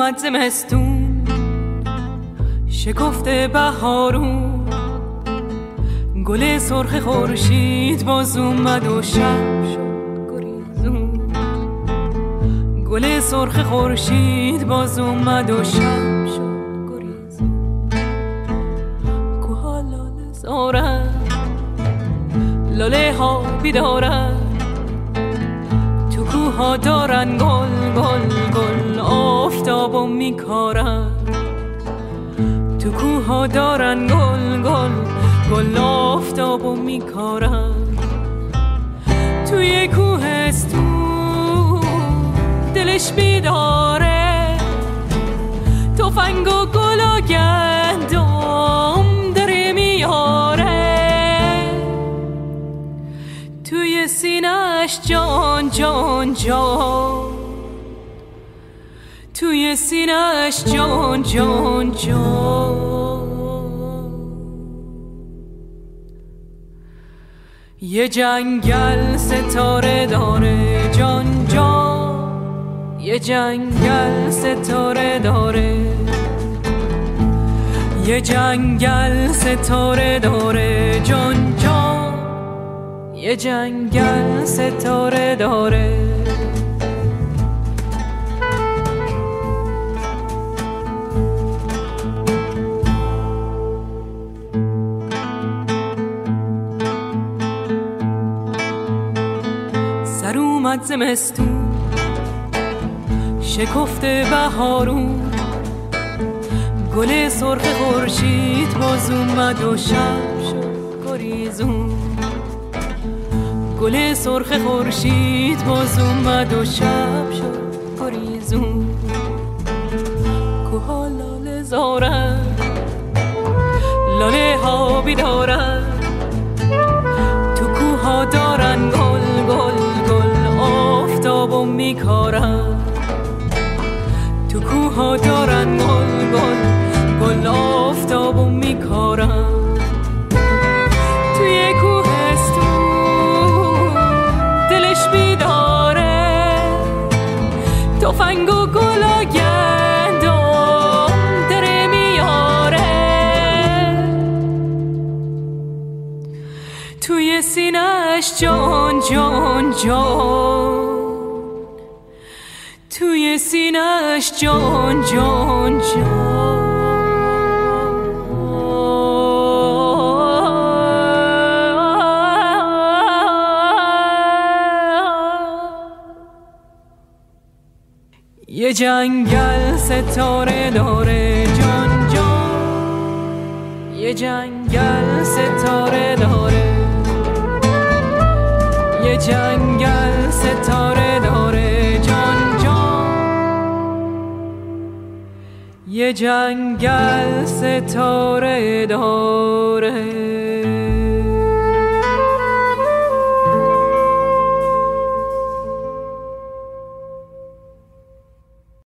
اومد زمستون شکفته بهارون، گل سرخ خورشید باز اومد و شب شد گریزون. گل سرخ خورشید باز اومد و شب شد گریزون. کوها لاله زارن، لاله ها بیدارن، تو کوها دارن گل گل گل آفتابو میکارن. تو کوها دارن گل گل گل آفتابو میکارن. توی کوهستون دلش بیداره، تفنگ و گل و گندم داره میاره. توی سینه‌اش جان جان جان، توی سینه‌اش جان جان جان. یه جنگل ستاره داره جان جان، یه جنگل ستاره داره. یه جنگل ستاره داره جان جان، یه جنگل ستاره داره. سر اومد زمستون شکفته بهارون، گل سرخ خورشید باز اومد و شب شد گریزون. گل سرخ خورشید باز اومد و شب شد گریزون. کوها لاله زارن، لاله ها بیدارن، تو کوها دارن گل گل گل آفتابو میکارن. تو کوها دارن گل گل گل آفتابو میکارن. توی کوهستون دلش بیداره، تفنگ و گل و گندم داره میاره. توی سینه‌اش جان جان جان، توی سینه‌اش جان جان جان. یه جنگل ستاره داره جان جان، یه جنگل ستاره داره. یه جنگل ستاره داره جان جان، یه جنگل ستاره داره.